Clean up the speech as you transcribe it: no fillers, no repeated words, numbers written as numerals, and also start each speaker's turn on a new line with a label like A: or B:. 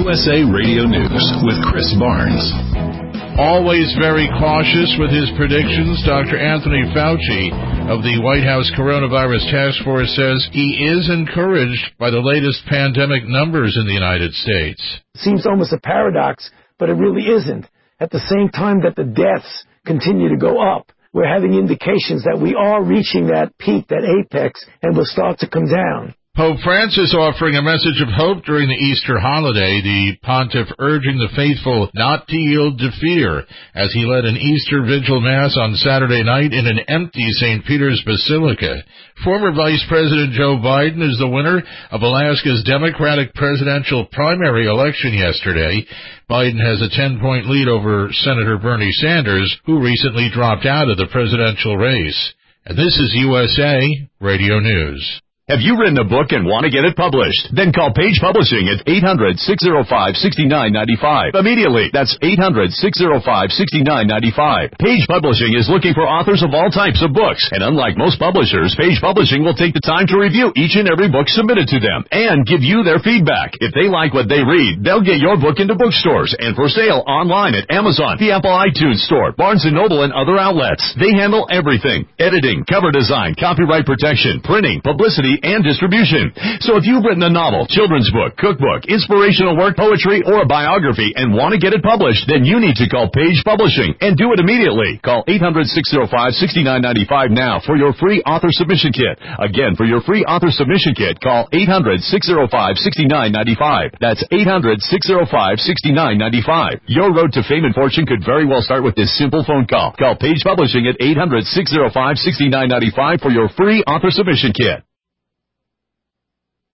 A: USA Radio News with Chris Barnes.
B: Always very cautious with his predictions, Dr. Anthony Fauci of the White House Coronavirus Task Force says he is encouraged by the latest pandemic numbers in the United States.
C: It seems almost a paradox, but it really isn't. At the same time that the deaths continue to go up, we're having indications that we are reaching that peak, that apex, and will start to come down.
B: Pope Francis offering a message of hope during the Easter holiday, the pontiff urging the faithful not to yield to fear as he led an Easter Vigil Mass on Saturday night in an empty St. Peter's Basilica. Former Vice President Joe Biden is the winner of Alaska's Democratic presidential primary election yesterday. Biden has a 10-point lead over Senator Bernie Sanders, who recently dropped out of the presidential race. And this is USA Radio News.
D: Have you written a book and want to get it published? Then call Page Publishing at 800-605-6995. Immediately. That's 800-605-6995. Page Publishing is looking for authors of all types of books. And unlike most publishers, Page Publishing will take the time to review each and every book submitted to them and give you their feedback. If they like what they read, they'll get your book into bookstores and for sale online at Amazon, the Apple iTunes Store, Barnes & Noble, and other outlets. They handle everything: editing, cover design, copyright protection, printing, publicity, and distribution. So if you've written a novel, children's book, cookbook, inspirational work, poetry, or a biography and want to get it published, then you need to call Page Publishing and do it immediately. Call 800-605-6995 now for your free author submission kit. Again, for your free author submission kit, call 800-605-6995. That's 800-605-6995. Your road to fame and fortune could very well start with this simple phone call. Call Page Publishing at 800-605-6995 for your free author submission kit.